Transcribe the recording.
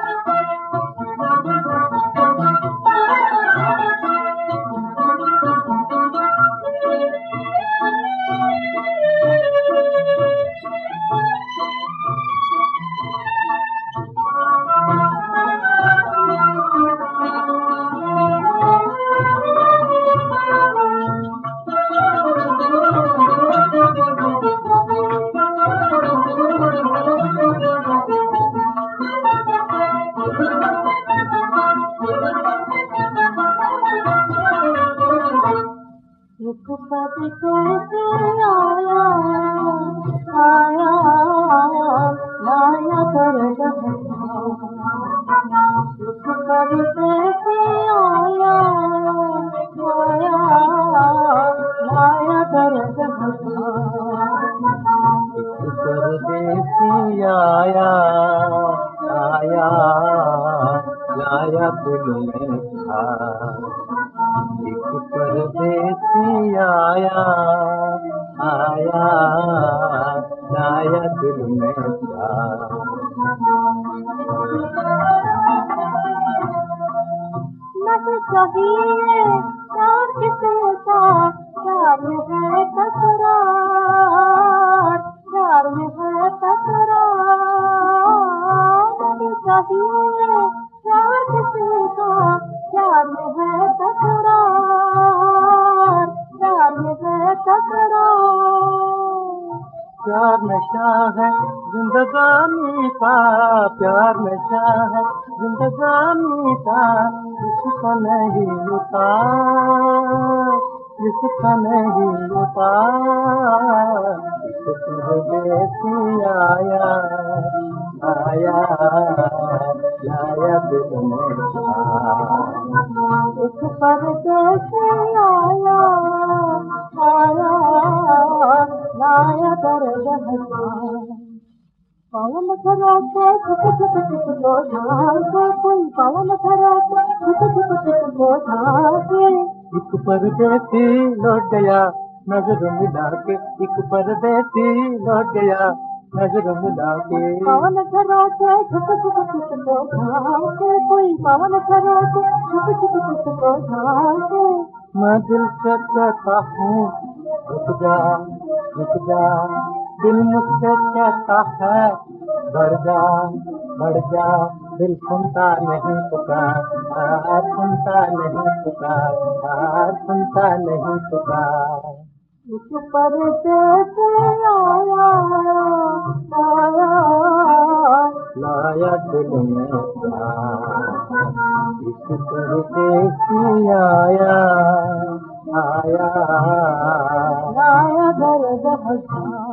परदेसी आया आया लाया दिल में था। एक परदेसी आया आया लाया दिल में था। चाहिए प्यार किसने का, प्यार में है तकरार, प्यार में है तकरार। मुझे चाहिए प्यार किसने का, प्यार में है तकरार, प्यार में है तकरार। प्यार नशा है जिंदगानी का, प्यार नशा है जिंदगानी का। इसका नहीं उतार, इसका नहीं उतार। परदेसी आया आया लाया दिल में था। एक परदेसी आया आया लाया दर्द हंसा। पवन खराटे छुप छुप छुप को झाके, कोई पवन खराटे छुप छुप छुप को झाके। एक परदेसी लौट गया नजर मिला के, एक परदेसी लौट गया नजर मिला के। पवन खराटे छुप छुप छुप को झाके, कोई पवन खराटे छुप छुप छुप को झाके। मैं दिल से कहता हूँ रुक जा रुक जा, दिल मुझसे कहता है बढ़ जा बढ़ जा। दिल सुनता नहीं पुकार, सुनता नहीं पुकार, सुनता नहीं पुकार। एक परदेसी आया आया लाया दिल में था। एक परदेसी आया आया लाया दर्द हंसा।